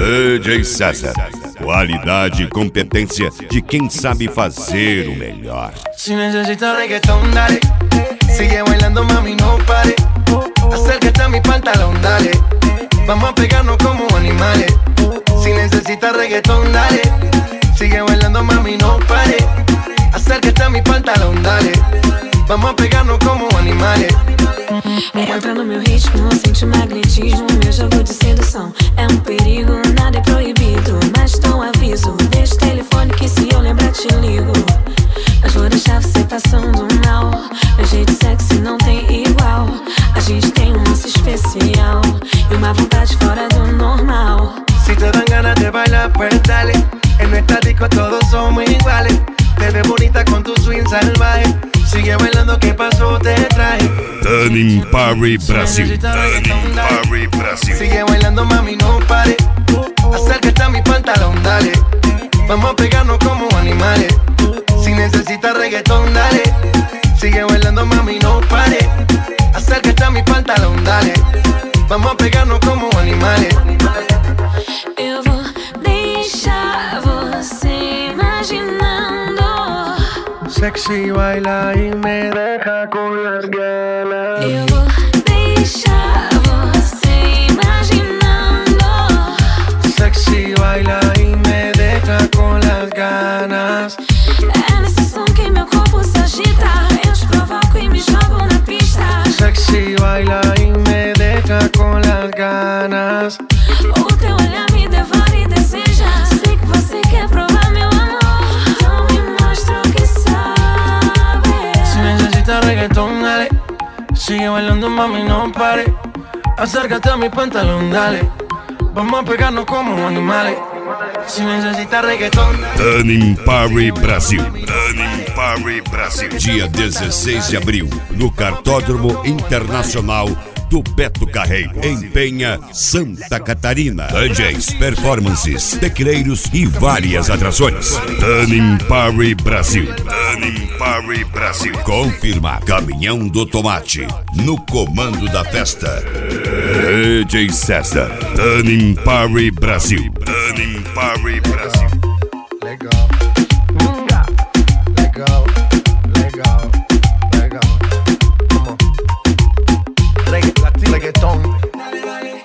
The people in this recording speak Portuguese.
DJ César. Qualidade e competência de quem sabe fazer o melhor. Si necesitas reggaetón, dale. Sigue bailando, mami, no pare. Acércate a mi pantalón, dale. Vamos a pegarnos como animales. Si necesitas reggaetón, dale. Sigue bailando, mami, no pare. Acércate a mi pantalón, dale. Vamos a pegarnos como animales. Entra no meu ritmo, sente o magnetismo, meu jogo de sedução. É um perigo, nada é proibido, mas dou um aviso. Deixa o telefone que se eu lembrar te ligo. Mas vou deixar você passando mal. Meu jeito sexy não tem igual. A gente tem um lance especial e uma vontade fora do normal. Si te dan ganas de bailar, pues dale. En nuestra disco todos somos iguales. Te ves bonita con tu swing salvaje. Sigue bailando, ¿qué pasó? Te traje. Tanin Parry Brasil. Tanin Parry Brasil. Sigue bailando, mami, no pare. Acércate a mi pantalón, dale. Vamos a pegarnos como animales. Si necesitas reggaetón, dale. Sigue bailando, mami, no pare. Acércate a mi pantalón, dale. Vamos a pegarnos como animales. Eu vou deixar você imaginando. Sexy baila y me deja con las ganas. Eu vou deixar você imaginando. Sexy baila y me deja con las ganas. É nesse som que meu corpo se agita. Eu te provoco e me jogo na pista. Sexy baila y me deja con las ganas. O teu olhar me devora e deseja. Sei que você quer provar meu amor. Então me mostra o que sabe. Si necesitas reggaetón, dale. Sigue bailando, mami, no pare. Acércate a mi pantalón, dale. Vamos a pegarnos como animales. Si necesitas reggaetón. Tanin Parry Brasil. Tanin Parry Brasil. Dia 16 de abril, no Cartódromo Internacional do Beto Carreiro, em Penha, Santa Catarina. DJs, performances, tecleiros e várias atrações. Tanin Parry Brasil. Tanin Parry Brasil. Confirma Caminhão do Tomate no comando da festa. DJ César. Tanin Parry Brasil. Tanin Parry Brasil. Legal.